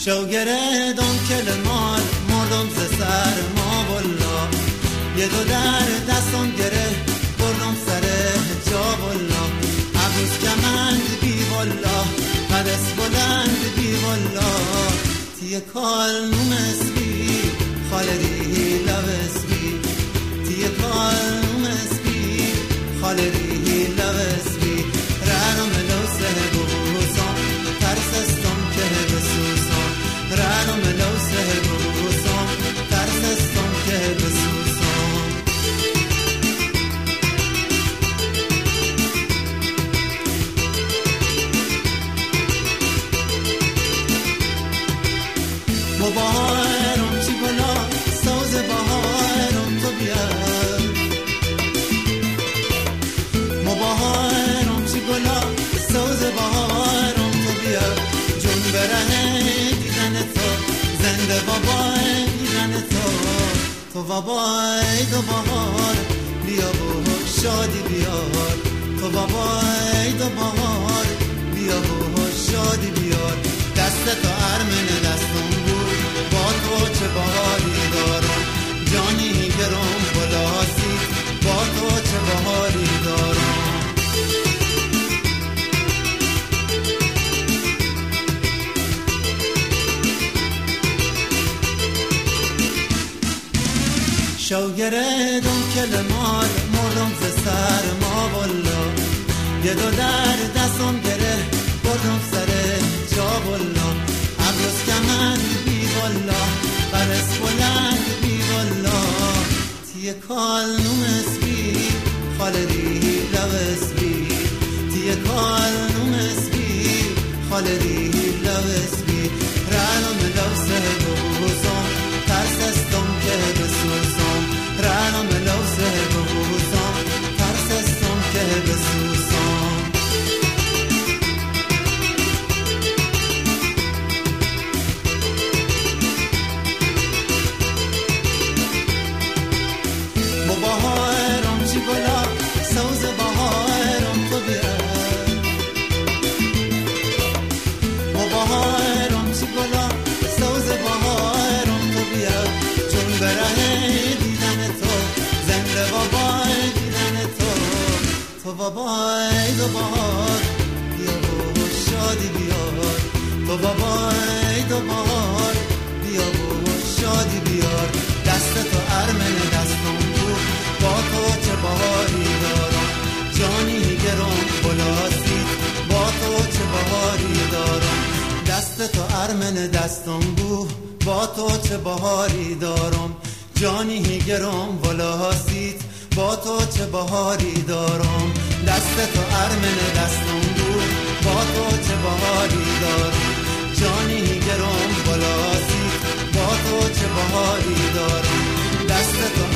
شوگره دم کل مال مردم ز سر ما والا، یه دو در دستم گره بردم سر جا والا، عبوس کمند بی والا قدس بلند بی والا، تیه کال نومس بی خالری لوس بی، تیه کال نومس بی خالری لوس بی، رانم لوسه بوسم ترسستم که بسوسم، رانم لوسه بوسم ترسستم که بسوسم. بهارم چی گلا سوز بهارم تو بیار، بهارم چی گلا سوز بهارم تو بیار، جون بره دیدن تو زنده بابای دیدن تو، تو بابای دو بهار بیا و شادی بیار، تو بابای دو بهار بیا و شادی بیار، دست تو ارمن دستم بود با تو چه بهاری دارم، جانی گرم بلاسی با تو چه بهاری دارم. شوگره دم کل مال مردم ز سر ما والا، یه دو در دستم گره بردم سر جا والا، عبروس کمند بی والا قرص بلند بی والا، تیه کال نومس بی خالری لوس بی، تیه کال نومس بی خالری لوس بی، رانم لوسه بوسم ترسستم که بسوسم، رانم لوسه بوسم ترسستم که بسوسم. بهارم چی گلا سوز بهارم تو بیار، بهارم چی گلا سوز بهارم تو بیار، چون بره دیدن تو زنده بابای دیدن تو، تو بابای دو بهار بیا و شادی بیار، تو بابای دو بهار بیا و شادی بیار، دست تو ارمن دستم بود با تو چه بهاری دارم، جانی گرم بلاسی با تو چه بهاری دارم، دست تو ارمن دستم بود با تو چه بهاری دارم، جانی گرم بلاسی با تو چه بهاری دارم، دست تو ارمن دستم بود با تو چه بهاری دارم، جانی گرم بلاسی با تو چه بهاری دارم، دست تو